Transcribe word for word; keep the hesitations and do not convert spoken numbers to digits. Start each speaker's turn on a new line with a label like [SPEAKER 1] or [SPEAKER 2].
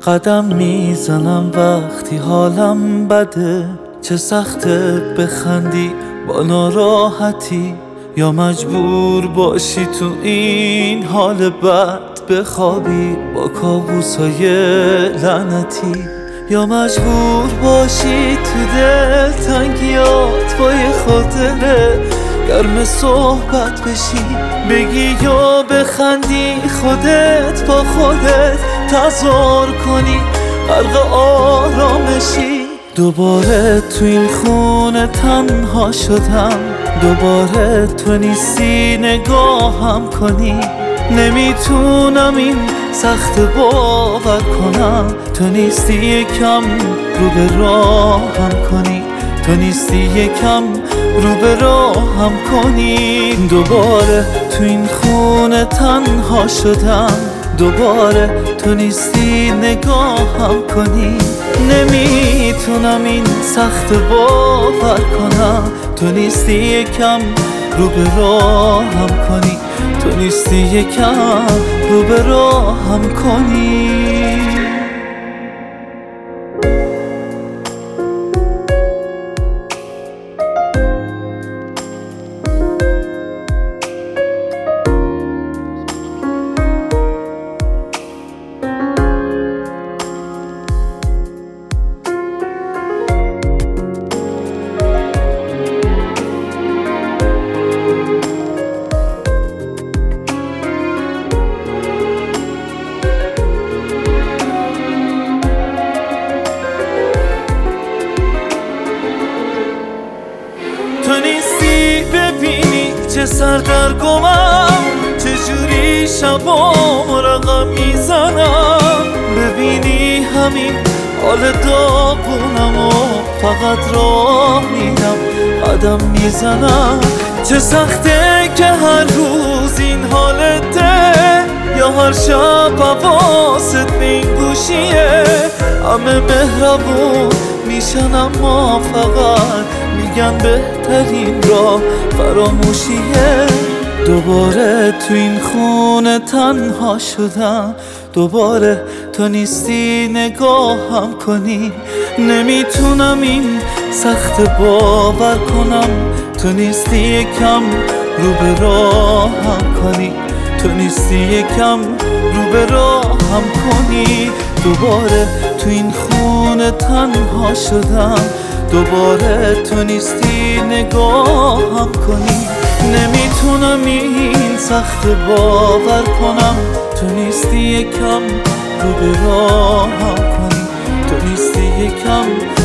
[SPEAKER 1] قدم میزنم وقتی حالم بده، چه سخته بخندی با ناراحتی، یا مجبور باشی تو این حال بد بخوابی با کابوسای لعنتی، یا مجبور باشی تو دل تنگیات با یه خاطره گرم صحبت بشی، بگی یا بخندی خودت با خودت تظاهر کنی غرق آرامشی. دوباره تو این خونه تنها شدم، دوباره تو نیستی نگاهم کنی، نمیتونم این سخت باور کنم، تو نیستی یکم رو به راهم کنی، تو نیستی یکم رو به راهم کنی. دوباره تو این خونه تنها شدم، دوباره تو نیستی نگاهم کنی، نمیتونم این سخت باور کنم، تو نیستی یکم رو به راهم کنی، تو نیستی یکم رو به راهم کنی. تو نیستی ببینی چه سردرگمم، چجوری شبام رقم میزنم، ببینی همین حال داغونم و فقط راه میرم قدم میزنم. چه سخته که هر روز این حالته، یا هر شب حواست به این گوشیه، همه مهربون میشن اما فقط میگن بهترین راه فراموشیه. دوباره تو این خونه تنها شدم، دوباره تو نیستی نگاهم کنی، نمیتونم این سخت باور کنم، تو نیستی یکم رو به راهم کنی، تو نیستی یکم رو به راهم کنی. دوباره تو این خونه تنها شدم، دوباره تو نیستی نگاهم کنی، نمیتونم این سخت باور کنم، تو نیستی یکم رو به راهم کنی، تو نیستی یکم